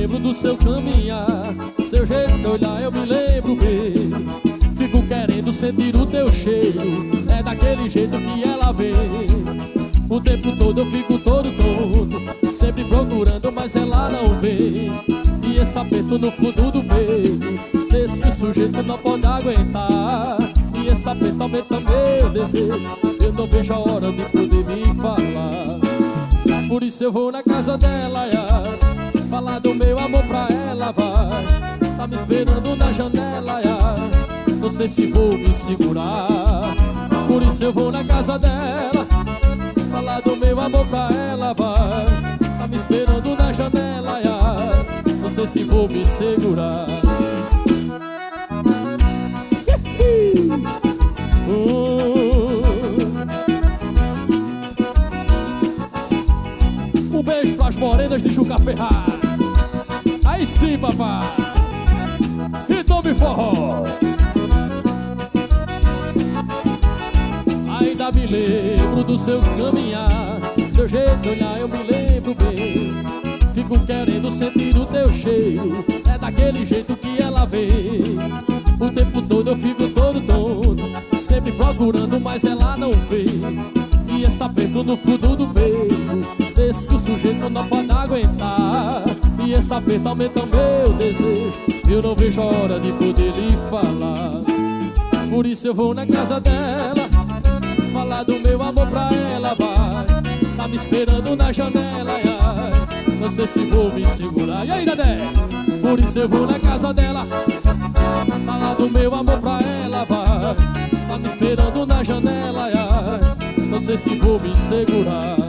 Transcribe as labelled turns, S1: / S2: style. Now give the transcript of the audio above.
S1: lembro do seu caminhar, seu jeito de olhar eu me lembro bem. Fico querendo sentir o teu cheiro, é daquele jeito que ela vem. O tempo todo eu fico todo tonto, sempre procurando, mas ela não vem. E esse aperto no fundo do peito, desse que o sujeito não pode aguentar. E esse aperto aumenta meu desejo, eu não vejo a hora de poder me falar. Por isso eu vou na casa dela, falar do meu amor pra ela, vai. Tá me esperando na janela, não sei se vou me segurar. Por isso eu vou na casa dela, falar do meu amor pra ela, vai. Tá me esperando na janela, não sei se vou me segurar. Um beijo pras morenas de Juca Ferraz. Aí sim, papai. E tome forró. Ainda me lembro do seu caminhar, seu jeito de olhar eu me lembro bem. Fico querendo sentir o teu cheiro, é daquele jeito que ela vem. O tempo todo eu fico todo tonto, sempre procurando, mas ela não vem. E esse aperto no fundo do peito, desse que o sujeito não pode aguentar. E esse aperto aumenta meu desejo, eu não vejo a hora de poder lhe falar. Por isso eu vou na casa dela, falar do meu amor pra ela, vai. Tá me esperando na janela, não sei se vou me segurar. E aí, Dedé? Por isso eu vou na casa dela, falar do meu amor pra ela, vai. Tá me esperando na janela, não sei se vou me segurar.